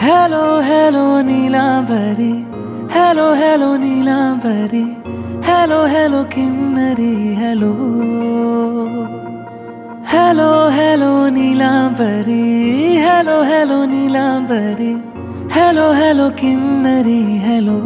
Hello hello Neelambari, hello hello Neelambari, hello hello Kinnari, hello hello hello Neelambari, hello hello Neelambari, hello hello Kinnari, hello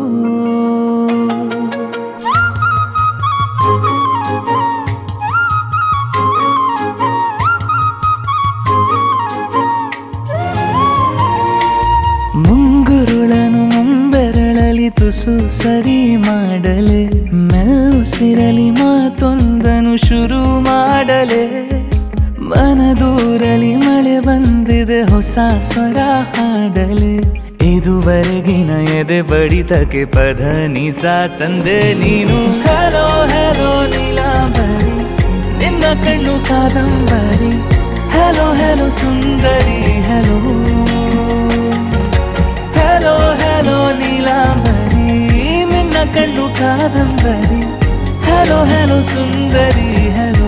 ಮುಂಗುರುಳನು ಮುಂಬೆರಳಲಿ ತುಸು ಸರಿ ಮಾಡಲೆ, ಮೆಲ್ಲುಸಿರಲಿ ಮಾತೊಂದನು ಶುರು ಮಾಡಲೆ, ಮನದೂರಲಿ ಮಳೆ ಬಂದಿದೆ ಹೊಸ ಸ್ವರ ಹಾಡಲೆ, ಇದುವರೆಗಿನ ಎದೆ ಬಡಿತಕ್ಕೆ ಪದ ನಿಸ ತಂದೆ ನೀನು. ಹೆಲೋ ಹೆಲೋ ನೀಲಾಂಬರಿ, ನಿನ್ನ ಕಣ್ಣು ಕಾದಂಬರಿ, ಹೆಲೋ ಹೆಲೋ ಸುಂದರಿ, ಹೆಲೋ ಹೆಲೋ ಹೆಲೋ ನೀಲಾಂಬರಿ, ನಿನ್ನ ಕಣ್ಣು ಕಾದಂಬರಿ, ಹೆಲೋ ಹೆಲೋ ಸುಂದರಿ, ಹೆಲೋ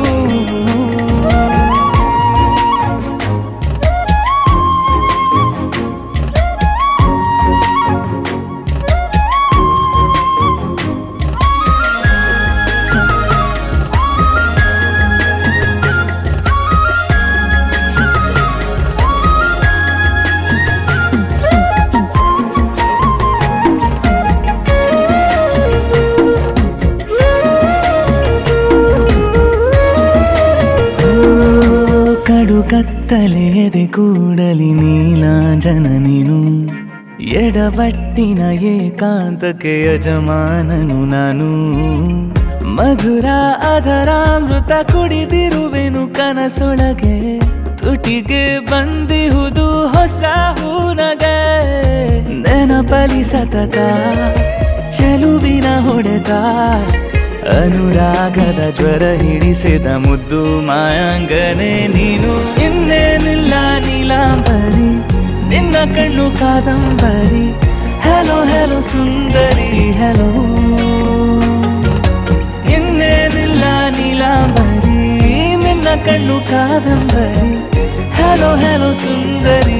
ಕತ್ತಲೆಯದೆ ಕೂಡಲಿ ನೀಲಾಂಜನ ನೀನು, ಎಡವಟ್ಟಿನ ಏಕಾಂತಕ್ಕೆ ಯಜಮಾನನು ನಾನು, ಮಧುರ ಅದರಾಮೃತ ಕುಡಿದಿರುವೆನು ಕನಸೊಳಗೆ, ತುಟಿಗೆ ಬಂದಿಹುದು ಹೊಸ ಹೂನಗೆ, ನೆನಪಲಿ ಸತತ ಚೆಲುವಿನ ಹೊಡೆತ, ಅನುರಾಗದ ಜ್ವರ ಹಿಡಿಸಿದ ಮುದ್ದು ಮಾಯಾಂಗನೆ ನೀನು. ಇನ್ನೇನಿಲ್ಲ ನೀಲಾಂಬರಿ, ನಿನ್ನ ಕಣ್ಣು ಕಾದಂಬರಿ, ಹೆಲೋ ಹೆಲೋ ಸುಂದರಿ, ಹೆಲೋ ಇನ್ನೇನಿಲ್ಲ ನೀಲಾಂಬರಿ, ನಿನ್ನ ಕಣ್ಣು ಕಾದಂಬರಿ, ಹೆಲೋ ಹೆಲೋ ಸುಂದರಿ,